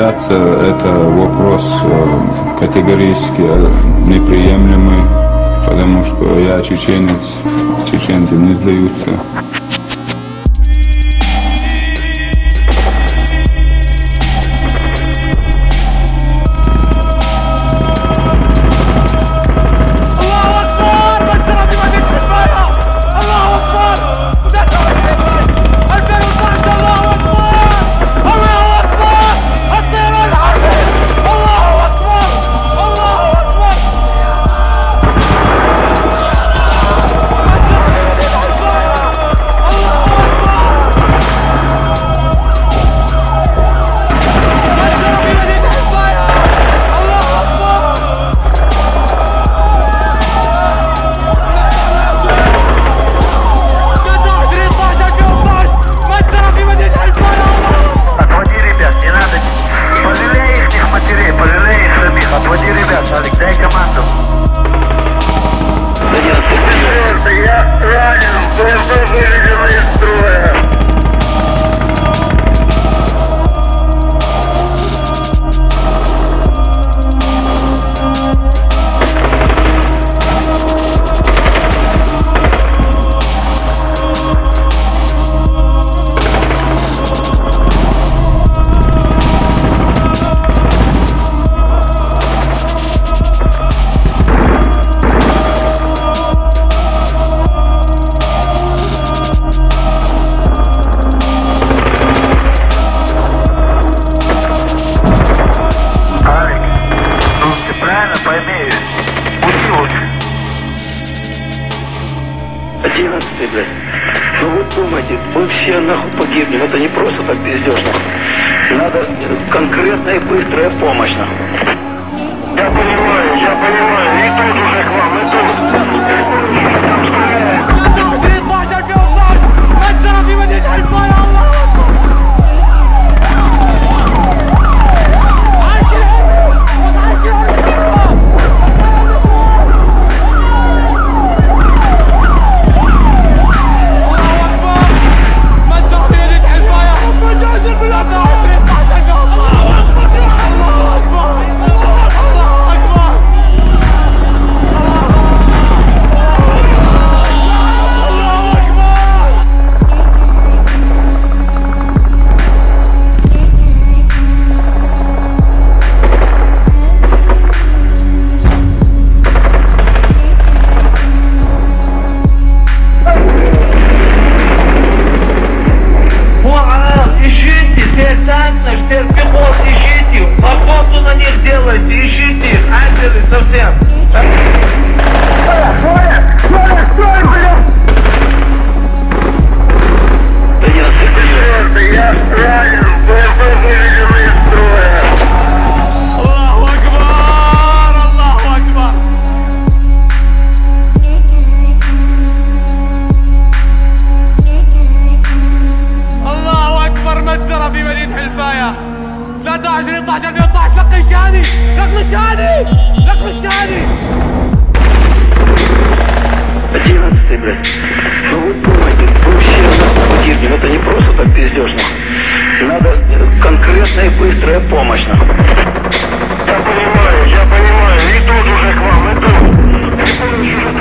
сопротивляться, это вопрос категорически неприемлемый, потому что я чеченец, чеченцы не сдаются. Блядь. Ну вы думаете, мы все нахуй погибнем, это не просто так пиздешь, нахуй. Надо конкретная и быстрая помощь, нахуй. Я понимаю, иду уже к вам, ищите их, ангелы совсем. Стой, блядь! Я ранен, выведены из строя. Аллаху Акбар, Аллаху Акбар. Аллаху Акбар, مجزرة في مدينة حلفاية. 13 12 12 لقي الشهادي، لقي الشهادي، لقي الشهادي. 11, блядь. Ну вы думаете, вы все нахуй погибнем, это не просто так пиздешь, нахуй. Надо конкретная и быстрая помощь, нахуй. Я понимаю, иду уже к вам, иду.